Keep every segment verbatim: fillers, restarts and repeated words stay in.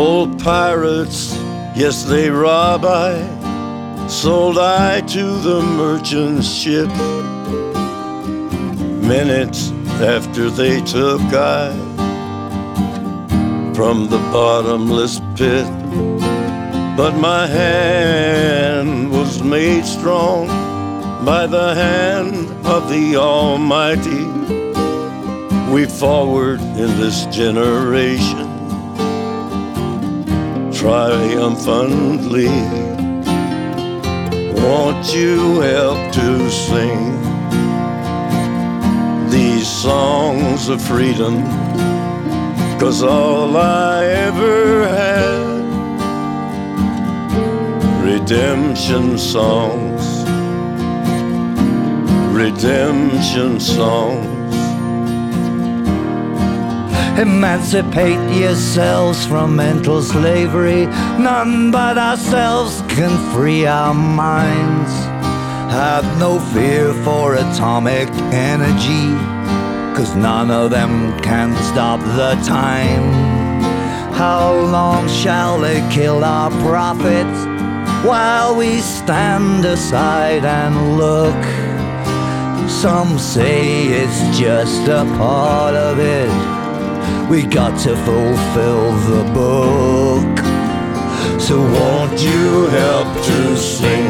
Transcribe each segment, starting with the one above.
Old pirates, yes, they rob I, sold I to the merchant ship. Minutes after they took I from the bottomless pit. But my hand was made strong by the hand of the Almighty. We forward in this generation triumphantly. Won't you help to sing these songs of freedom? 'Cause all I ever had, redemption songs, redemption songs. Emancipate yourselves from mental slavery. None but ourselves can free our minds. Have no fear for atomic energy, 'cause none of them can stop the time. How long shall they kill our prophets while we stand aside and look? Some say it's just a part of it. We got to fulfill the book. So won't you help to sing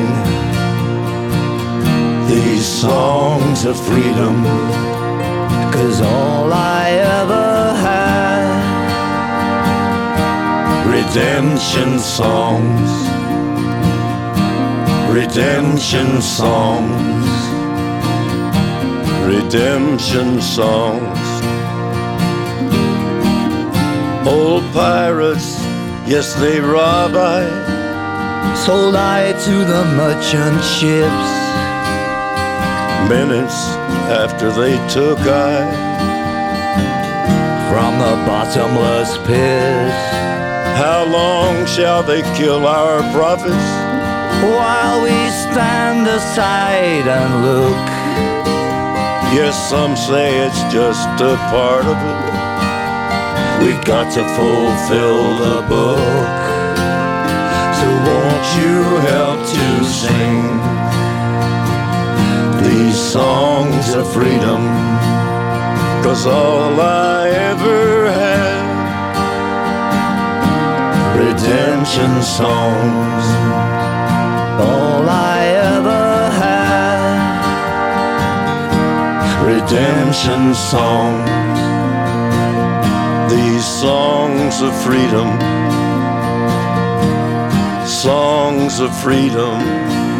these songs of freedom? 'Cause all I ever had, redemption songs, redemption songs, redemption songs. Old pirates, yes, they rob I, sold I to the merchant ships. Minutes after they took I from the bottomless pit. How long shall they kill our prophets while we stand aside and look? Yes, some say it's just a part of it. We've got to fulfill the book. So won't you help to sing these songs of freedom? 'Cause all I ever had, redemption songs, all I ever had, redemption songs. These songs of freedom, songs of freedom.